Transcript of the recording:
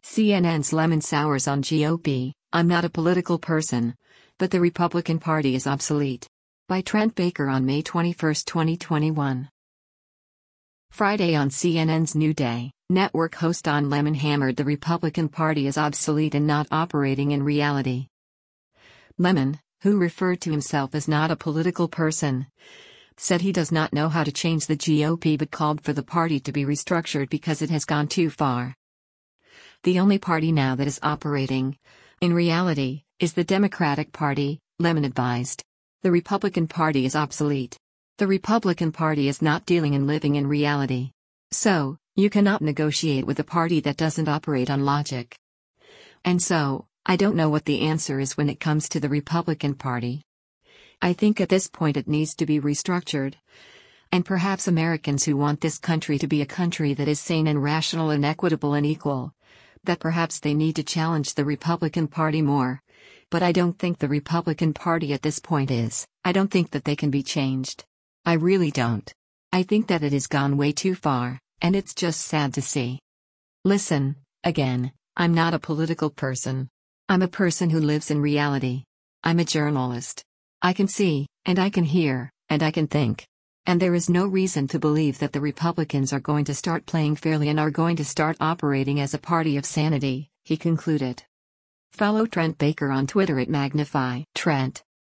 CNN's Lemon Sours on GOP. I'm not a political person, but the Republican Party is obsolete. By Trent Baker on May 21, 2021. Friday on CNN's New Day, network host Don Lemon hammered the Republican Party is obsolete and not operating in reality. Lemon, who referred to himself as not a political person, said he does not know how to change the GOP but called for the party to be restructured because it has gone too far. The only party now that is operating, in reality, is the Democratic Party, Lemon advised. The Republican Party is obsolete. The Republican Party is not dealing and living in reality. So, you cannot negotiate with a party that doesn't operate on logic. And so, I don't know what the answer is when it comes to the Republican Party. I think at this point it needs to be restructured. And perhaps Americans who want this country to be a country that is sane and rational and equitable and equal, that perhaps they need to challenge the Republican Party more. But I don't think the Republican Party at this point is. I don't think that they can be changed. I really don't. I think that it has gone way too far, and it's just sad to see. Listen, again, I'm not a political person. I'm a person who lives in reality. I'm a journalist. I can see, and I can hear, and I can think. And there is no reason to believe that the Republicans are going to start playing fairly and are going to start operating as a party of sanity, he concluded. Follow Trent Baker on Twitter at Magnify Trent.